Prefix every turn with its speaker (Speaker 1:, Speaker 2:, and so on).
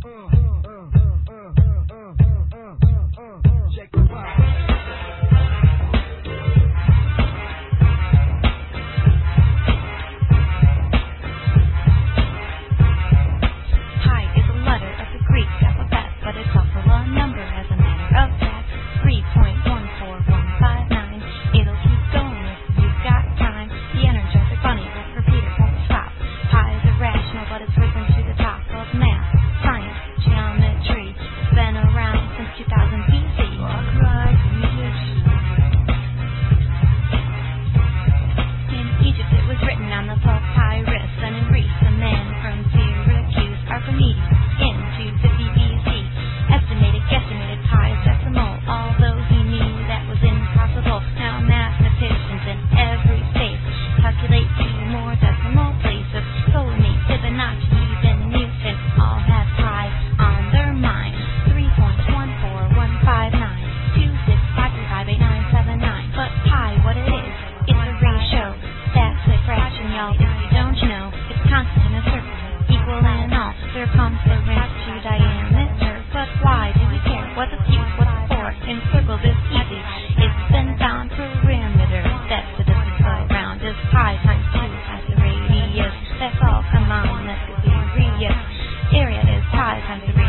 Speaker 1: Check the vibe.
Speaker 2: Pi is a letter of the Greek alphabet, but it's also a number as a matter of fact. 3.14159. It'll keep going if you've got time. The Energizer Bunny will repeat it, won't stop. Pi is irrational, but it's risen to the top of math, science, geometry. It's been around since 2000 BC. In Egypt it was written on the papyrus, and in Greece a man from Syracuse, Archimedes, in 250 BC, guesstimated pi as decimal, although he knew that was impossible. Now mathematicians in every state calculate 2 more decimal places. Ptolemy, Fibonacci, even Newton all have pi on their mind. 3.14159, 265358979. But pi, what it is, it's a ratio. That's a fraction, y'all. If you don't know, it's constant in a circle, equal in all circumference to diameter. But why do we care? What's its use? What's it for? In circles it's easy. It's been found. Perimeter, that's the distance around, is pi times 2 times the radius. That's all. Come on, let's get serious. Area is pi times the radius.